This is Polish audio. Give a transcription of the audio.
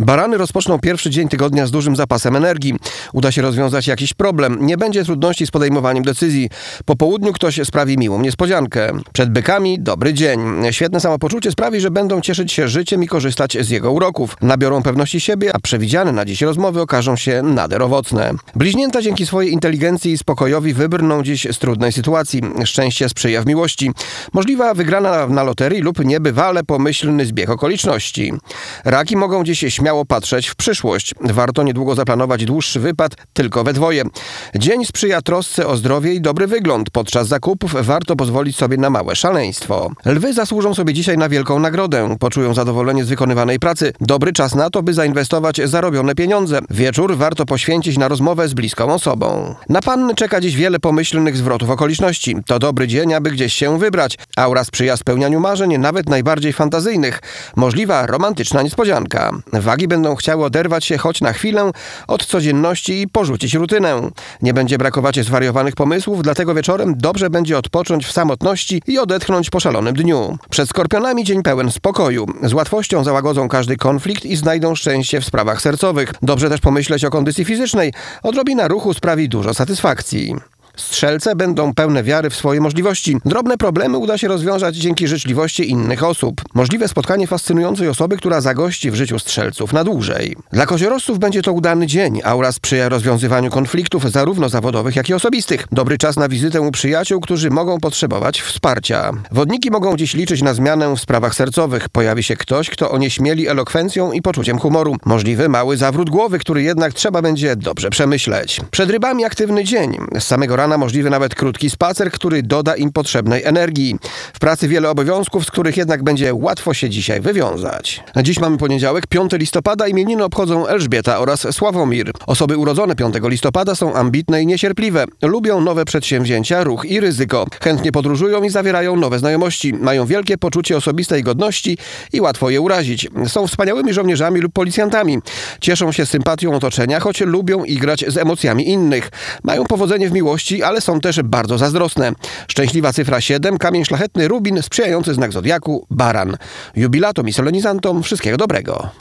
Barany rozpoczną pierwszy dzień tygodnia z dużym zapasem energii. Uda się rozwiązać jakiś problem. Nie będzie trudności z podejmowaniem decyzji. Po południu ktoś sprawi miłą niespodziankę. Przed bykami dobry dzień. Świetne samopoczucie sprawi, że będą cieszyć się życiem i korzystać z jego uroków. Nabiorą pewności siebie, a przewidziane na dziś rozmowy okażą się nader owocne. Bliźnięta dzięki swojej inteligencji i spokojowi wybrną dziś z trudnej sytuacji. Szczęście sprzyja w miłości. Możliwa wygrana na loterii lub niebywale pomyślny zbieg okoliczności. Raki mogą dziś śmiało patrzeć w przyszłość. Warto niedługo zaplanować dłuższy wypad tylko we dwoje. Dzień sprzyja trosce o zdrowie i dobry wygląd. Podczas zakupów warto pozwolić sobie na małe szaleństwo. Lwy zasłużą sobie dzisiaj na wielką nagrodę. Poczują zadowolenie z wykonywanej pracy. Dobry czas na to, by zainwestować zarobione pieniądze. Wieczór warto poświęcić na rozmowę z bliską osobą. Na panny czeka dziś wiele pomyślnych zwrotów okoliczności. To dobry dzień, aby gdzieś się wybrać. Aura sprzyja spełnianiu marzeń, nawet najbardziej fantazyjnych. Możliwa romantyczna niespodzianka. Wagi będą chciały oderwać się choć na chwilę od codzienności i porzucić rutynę. Nie będzie brakować zwariowanych pomysłów, dlatego wieczorem dobrze będzie odpocząć w samotności i odetchnąć po szalonym dniu. Przed skorpionami dzień pełen spokoju. Z łatwością załagodzą każdy konflikt i znajdą szczęście w sprawach sercowych. Dobrze też pomyśleć o kondycji fizycznej. Odrobina ruchu sprawi dużo satysfakcji. Strzelce będą pełne wiary w swoje możliwości. Drobne problemy uda się rozwiązać dzięki życzliwości innych osób. Możliwe spotkanie fascynującej osoby, która zagości w życiu strzelców na dłużej. Dla koziorożców będzie to udany dzień. Aura sprzyja rozwiązywaniu konfliktów zarówno zawodowych, jak i osobistych. Dobry czas na wizytę u przyjaciół, którzy mogą potrzebować wsparcia. Wodniki mogą dziś liczyć na zmianę w sprawach sercowych. Pojawi się ktoś, kto onieśmieli elokwencją i poczuciem humoru. Możliwy mały zawrót głowy, który jednak trzeba będzie dobrze przemyśleć. Przed rybami aktywny dzień. Z samego rana możliwy nawet krótki spacer, który doda im potrzebnej energii. W pracy wiele obowiązków, z których jednak będzie łatwo się dzisiaj wywiązać. Dziś mamy poniedziałek, 5 listopada. Imieniny obchodzą Elżbieta oraz Sławomir. Osoby urodzone 5 listopada są ambitne i niecierpliwe. Lubią nowe przedsięwzięcia, ruch i ryzyko. Chętnie podróżują i zawierają nowe znajomości. Mają wielkie poczucie osobistej godności i łatwo je urazić. Są wspaniałymi żołnierzami lub policjantami. Cieszą się sympatią otoczenia, choć lubią igrać z emocjami innych. Mają powodzenie w miłości, ale są też bardzo zazdrosne. Szczęśliwa cyfra 7, kamień szlachetny rubin, sprzyjający znak zodiaku baran. Jubilatom i solenizantom wszystkiego dobrego.